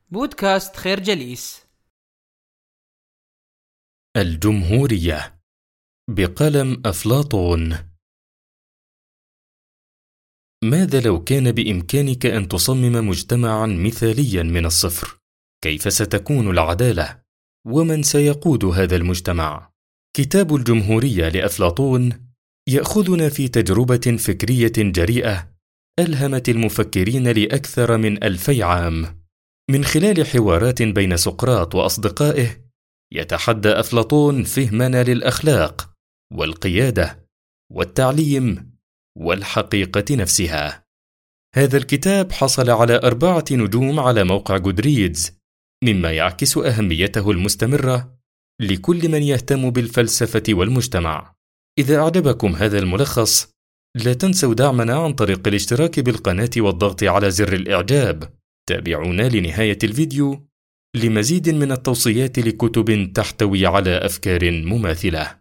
بودكاست خير جليس. الجمهورية بقلم أفلاطون. ماذا لو كان بإمكانك أن تصمم مجتمعاً مثالياً من الصفر؟ كيف ستكون العدالة؟ ومن سيقود هذا المجتمع؟ كتاب الجمهورية لأفلاطون يأخذنا في تجربة فكرية جريئة ألهمت المفكرين لأكثر من 2000 عام. من خلال حوارات بين سقراط وأصدقائه يتحدى أفلاطون فهمنا للأخلاق والقيادة والتعليم والحقيقة نفسها. هذا الكتاب حصل على 4 نجوم على موقع جودريدز، مما يعكس أهميته المستمرة لكل من يهتم بالفلسفة والمجتمع. إذا أعجبكم هذا الملخص، لا تنسوا دعمنا عن طريق الاشتراك بالقناة والضغط على زر الإعجاب. تابعونا لنهاية الفيديو لمزيد من التوصيات لكتب تحتوي على أفكار مماثلة.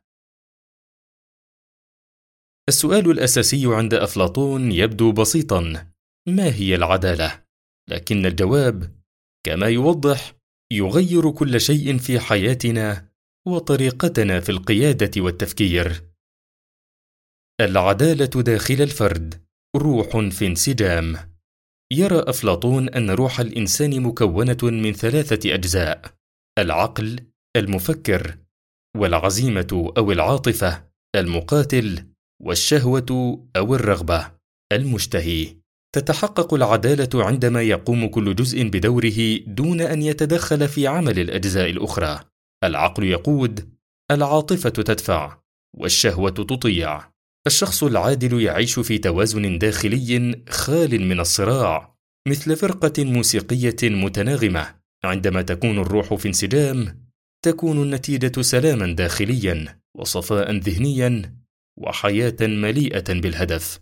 السؤال الأساسي عند أفلاطون يبدو بسيطاً: ما هي العدالة؟ لكن الجواب، كما يوضح، يغير كل شيء في حياتنا وطريقتنا في القيادة والتفكير. العدالة داخل الفرد روح في انسجام. يرى أفلاطون أن روح الإنسان مكونة من 3 أجزاء: العقل، المفكر، والعزيمة أو العاطفة، المقاتل، والشهوة أو الرغبة، المشتهي. تتحقق العدالة عندما يقوم كل جزء بدوره دون أن يتدخل في عمل الأجزاء الأخرى. العقل يقود، العاطفة تدفع، والشهوة تطيع. الشخص العادل يعيش في توازن داخلي خال من الصراع، مثل فرقة موسيقية متناغمة. عندما تكون الروح في انسجام، تكون النتيجة سلاما داخليا وصفاء ذهنيا وحياة مليئة بالهدف.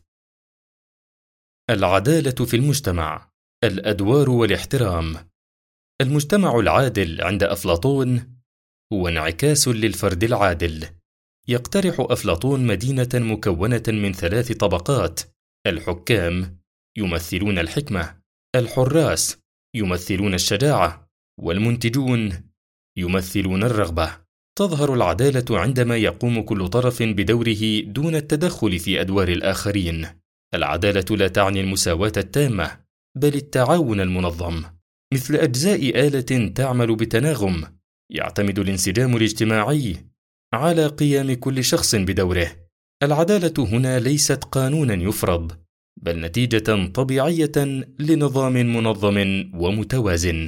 العدالة في المجتمع، الأدوار والاحترام. المجتمع العادل عند أفلاطون هو انعكاس للفرد العادل. يقترح أفلاطون مدينة مكونة من 3 طبقات: الحكام يمثلون الحكمة، الحراس يمثلون الشجاعة، والمنتجون يمثلون الرغبة. تظهر العدالة عندما يقوم كل طرف بدوره دون التدخل في أدوار الآخرين. العدالة لا تعني المساواة التامة، بل التعاون المنظم، مثل أجزاء آلة تعمل بتناغم. يعتمد الانسجام الاجتماعي على قيام كل شخص بدوره. العدالة هنا ليست قانونا يفرض، بل نتيجة طبيعية لنظام منظم ومتوازن.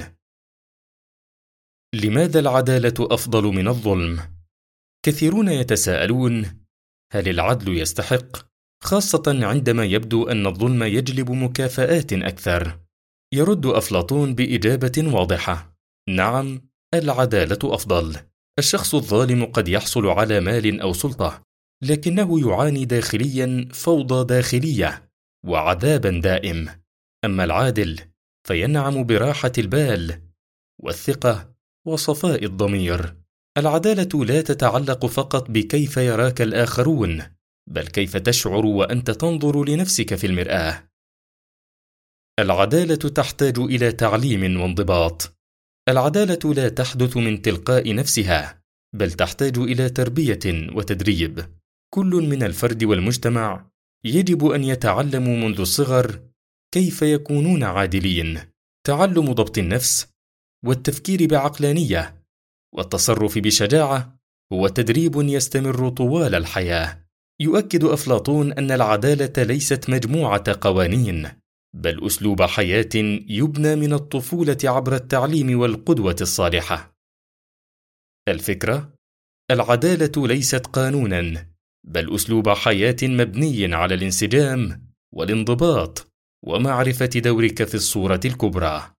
لماذا العدالة أفضل من الظلم؟ كثيرون يتساءلون: هل العدل يستحق؟ خاصة عندما يبدو أن الظلم يجلب مكافآت أكثر. يرد أفلاطون بإجابة واضحة: نعم، العدالة أفضل. الشخص الظالم قد يحصل على مال أو سلطة، لكنه يعاني داخليا فوضى داخلية وعذابا دائم. أما العادل فينعم براحة البال والثقة وصفاء الضمير. العدالة لا تتعلق فقط بكيف يراك الآخرون، بل كيف تشعر وأنت تنظر لنفسك في المرآة. العدالة تحتاج إلى تعليم وانضباط. العدالة لا تحدث من تلقاء نفسها، بل تحتاج إلى تربية وتدريب. كل من الفرد والمجتمع يجب أن يتعلموا منذ الصغر كيف يكونون عادلين. تعلم ضبط النفس والتفكير بعقلانية والتصرف بشجاعة هو تدريب يستمر طوال الحياة. يؤكد أفلاطون أن العدالة ليست مجموعة قوانين، بل أسلوب حياة يبنى من الطفولة عبر التعليم والقدوة الصالحة. الفكرة: العدالة ليست قانوناً، بل أسلوب حياة مبني على الانسجام والانضباط ومعرفة دورك في الصورة الكبرى.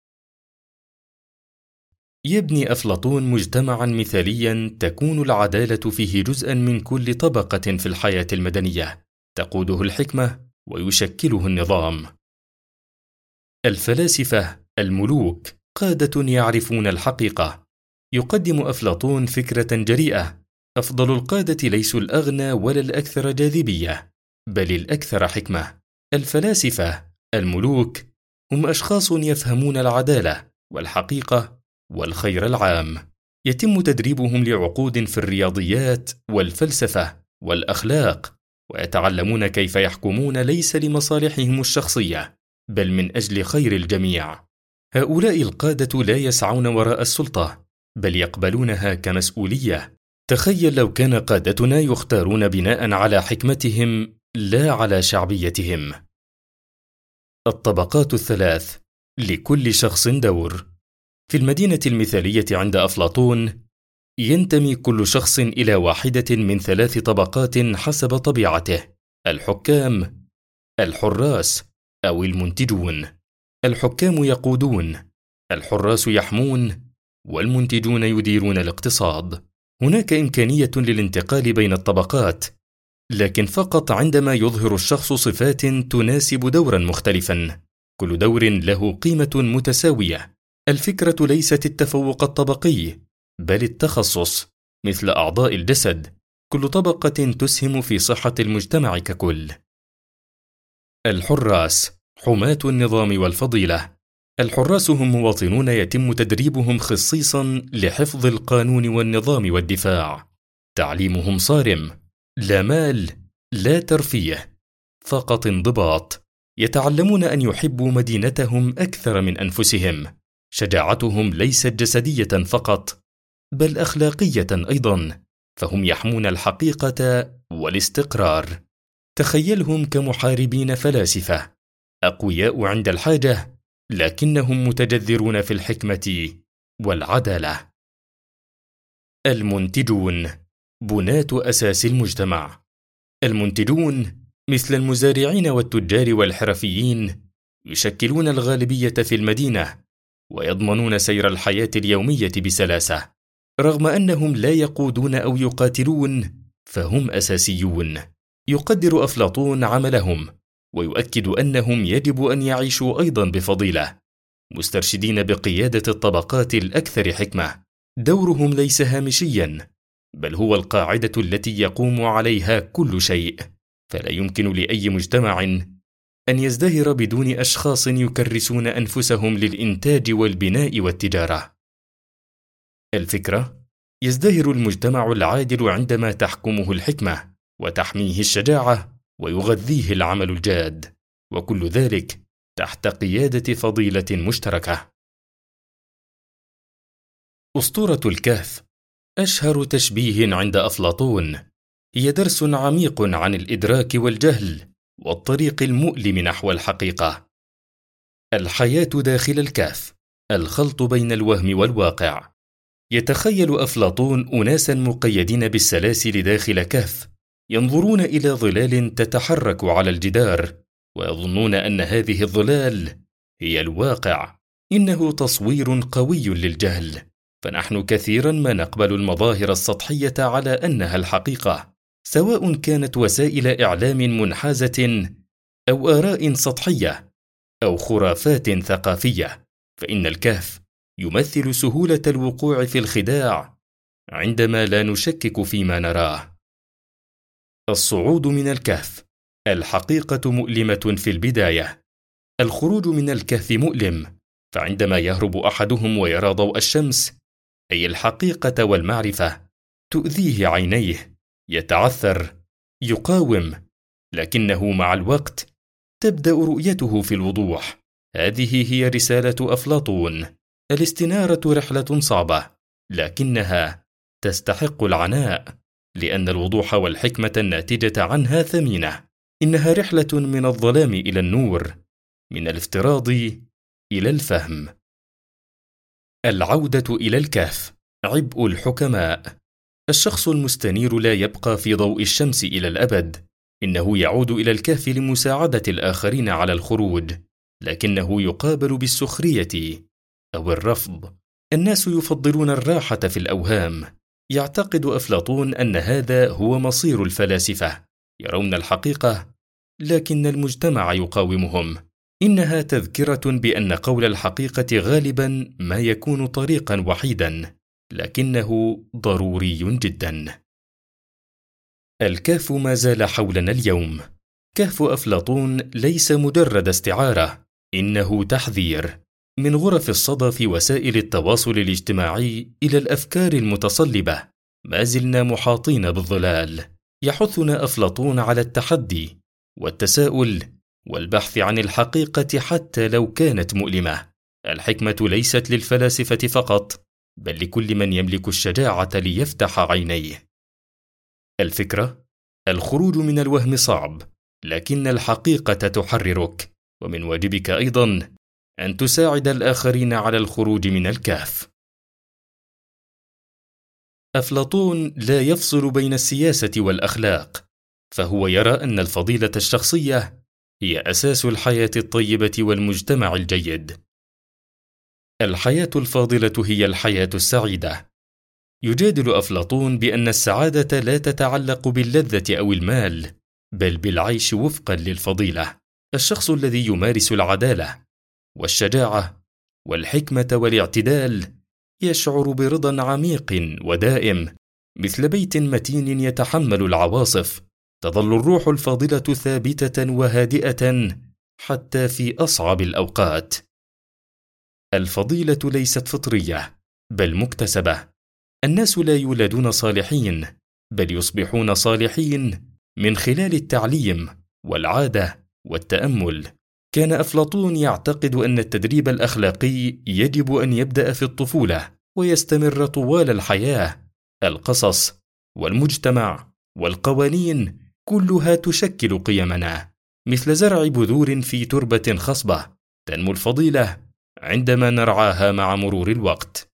يبني أفلاطون مجتمعاً مثالياً تكون العدالة فيه جزءاً من كل طبقة في الحياة المدنية، تقوده الحكمة ويشكله النظام. الفلاسفة، الملوك، قادة يعرفون الحقيقة. يقدم أفلاطون فكرة جريئة: أفضل القادة ليسوا الأغنى ولا الأكثر جاذبية، بل الأكثر حكمة. الفلاسفة، الملوك، هم أشخاص يفهمون العدالة والحقيقة والخير العام. يتم تدريبهم لعقود في الرياضيات والفلسفة والأخلاق، ويتعلمون كيف يحكمون ليس لمصالحهم الشخصية بل من أجل خير الجميع. هؤلاء القادة لا يسعون وراء السلطة بل يقبلونها كمسؤولية. تخيل لو كان قادتنا يختارون بناء على حكمتهم لا على شعبيتهم. الطبقات الثلاث، لكل شخص دور. في المدينة المثالية عند أفلاطون ينتمي كل شخص إلى واحدة من 3 طبقات حسب طبيعته: الحكام، الحراس أو المنتجون. الحكام يقودون، الحراس يحمون، والمنتجون يديرون الاقتصاد. هناك إمكانية للانتقال بين الطبقات، لكن فقط عندما يظهر الشخص صفات تناسب دورا مختلفا. كل دور له قيمة متساوية. الفكرة ليست التفوق الطبقي بل التخصص، مثل أعضاء الجسد، كل طبقة تسهم في صحة المجتمع ككل. الحراس حماة النظام والفضيلة. الحراس هم مواطنون يتم تدريبهم خصيصا لحفظ القانون والنظام والدفاع. تعليمهم صارم: لا مال، لا ترفيه، فقط انضباط. يتعلمون أن يحبوا مدينتهم أكثر من أنفسهم. شجاعتهم ليست جسدية فقط بل أخلاقية أيضا، فهم يحمون الحقيقة والاستقرار. تخيلهم كمحاربين فلاسفة، أقوياء عند الحاجة لكنهم متجذرون في الحكمة والعدالة. المنتجون بناة أساس المجتمع. المنتجون مثل المزارعين والتجار والحرفيين يشكلون الغالبية في المدينة ويضمنون سير الحياة اليومية بسلاسة. رغم أنهم لا يقودون أو يقاتلون فهم أساسيون. يقدر أفلاطون عملهم ويؤكد أنهم يجب أن يعيشوا أيضا بفضيلة، مسترشدين بقيادة الطبقات الأكثر حكمة. دورهم ليس هامشيا بل هو القاعدة التي يقوم عليها كل شيء. فلا يمكن لأي مجتمع أن يزدهر بدون أشخاص يكرسون أنفسهم للإنتاج والبناء والتجارة. الفكرة: يزدهر المجتمع العادل عندما تحكمه الحكمة وتحميه الشجاعة ويغذيه العمل الجاد، وكل ذلك تحت قيادة فضيلة مشتركة. أسطورة الكهف أشهر تشبيه عند أفلاطون. هي درس عميق عن الإدراك والجهل والطريق المؤلم نحو الحقيقة. الحياة داخل الكهف، الخلط بين الوهم والواقع. يتخيل أفلاطون أناسا مقيدين بالسلاسل داخل كهف، ينظرون إلى ظلال تتحرك على الجدار ويظنون أن هذه الظلال هي الواقع. إنه تصوير قوي للجهل، فنحن كثيرا ما نقبل المظاهر السطحية على أنها الحقيقة، سواء كانت وسائل إعلام منحازة أو آراء سطحية أو خرافات ثقافية. فإن الكهف يمثل سهولة الوقوع في الخداع عندما لا نشكك فيما نراه. الصعود من الكهف. الحقيقة مؤلمة في البداية. الخروج من الكهف مؤلم، فعندما يهرب أحدهم ويرى ضوء الشمس، أي الحقيقة والمعرفة، تؤذيه عينيه، يتعثر، يقاوم، لكنه مع الوقت تبدأ رؤيته في الوضوح. هذه هي رسالة أفلاطون. الاستنارة رحلة صعبة لكنها تستحق العناء، لأن الوضوح والحكمة الناتجة عنها ثمينة. إنها رحلة من الظلام إلى النور، من الافتراض إلى الفهم. العودة إلى الكهف. عبء الحكماء. الشخص المستنير لا يبقى في ضوء الشمس إلى الأبد. إنه يعود إلى الكهف لمساعدة الآخرين على الخروج، لكنه يقابل بالسخرية أو الرفض. الناس يفضلون الراحة في الأوهام. يعتقد أفلاطون أن هذا هو مصير الفلاسفة. يرون الحقيقة لكن المجتمع يقاومهم. إنها تذكرة بأن قول الحقيقة غالبا ما يكون طريقا وحيدا، لكنه ضروري جدا. الكهف ما زال حولنا اليوم. كهف أفلاطون ليس مجرد استعارة، إنه تحذير. من غرف الصدى في وسائل التواصل الاجتماعي إلى الأفكار المتصلبة، ما زلنا محاطين بالظلال. يحثنا أفلاطون على التحدي والتساؤل والبحث عن الحقيقة حتى لو كانت مؤلمة. الحكمة ليست للفلاسفة فقط، بل لكل من يملك الشجاعة ليفتح عينيه. الفكرة: الخروج من الوهم صعب، لكن الحقيقة تحررك، ومن واجبك أيضاً أن تساعد الآخرين على الخروج من الكهف. أفلاطون لا يفصل بين السياسة والأخلاق، فهو يرى أن الفضيلة الشخصية هي أساس الحياة الطيبة والمجتمع الجيد. الحياة الفاضلة هي الحياة السعيدة. يجادل أفلاطون بأن السعادة لا تتعلق باللذة أو المال، بل بالعيش وفقا للفضيلة. الشخص الذي يمارس العدالة والشجاعة والحكمة والاعتدال يشعر برضا عميق ودائم، مثل بيت متين يتحمل العواصف. تظل الروح الفاضلة ثابتة وهادئة حتى في أصعب الأوقات. الفضيلة ليست فطرية، بل مكتسبة. الناس لا يولدون صالحين، بل يصبحون صالحين من خلال التعليم والعادة والتأمل. كان أفلاطون يعتقد أن التدريب الأخلاقي يجب أن يبدأ في الطفولة ويستمر طوال الحياة. القصص والمجتمع والقوانين كلها تشكل قيمنا، مثل زرع بذور في تربة خصبة. تنمو الفضيلة عندما نرعاها مع مرور الوقت.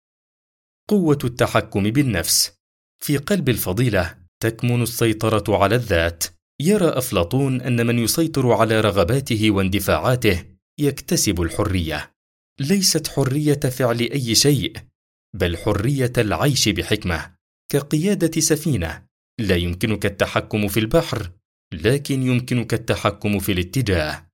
قوة التحكم بالنفس. في قلب الفضيلة تكمن السيطرة على الذات. يرى أفلاطون أن من يسيطر على رغباته واندفاعاته يكتسب الحرية. ليست حرية فعل أي شيء، بل حرية العيش بحكمة، كقيادة سفينة. لا يمكنك التحكم في البحر، لكن يمكنك التحكم في الاتجاه.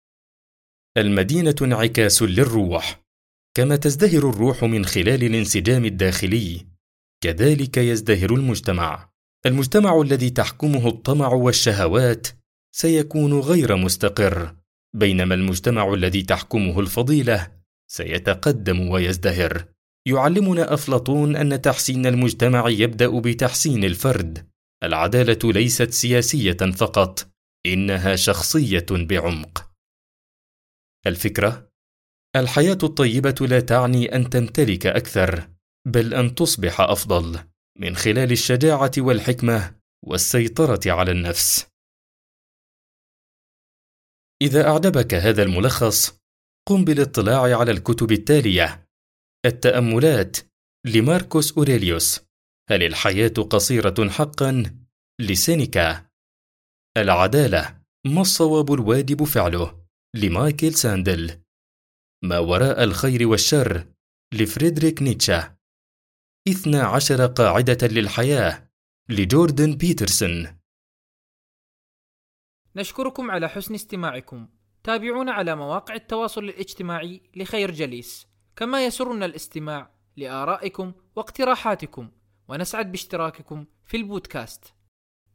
المدينة انعكاس للروح. كما تزدهر الروح من خلال الانسجام الداخلي، كذلك يزدهر المجتمع. المجتمع الذي تحكمه الطمع والشهوات سيكون غير مستقر، بينما المجتمع الذي تحكمه الفضيلة سيتقدم ويزدهر. يعلمنا أفلاطون أن تحسين المجتمع يبدأ بتحسين الفرد. العدالة ليست سياسية فقط، إنها شخصية بعمق. الفكرة: الحياة الطيبة لا تعني أن تمتلك أكثر، بل أن تصبح أفضل من خلال الشجاعة والحكمة والسيطرة على النفس. إذا أعجبك هذا الملخص، قم بالاطلاع على الكتب التالية: التأملات لماركوس أوريليوس، هل الحياة قصيرة حقا؟ لسينيكا. العدالة، ما الصواب الواجب فعله؟ لمايكل ساندل. ما وراء الخير والشر؟ لفريدريك نيتشه. 12 قاعدة للحياة لجوردن بيترسون. نشكركم على حسن استماعكم. تابعونا على مواقع التواصل الاجتماعي لخير جليس، كما يسرنا الاستماع لآرائكم واقتراحاتكم، ونسعد باشتراككم في البودكاست.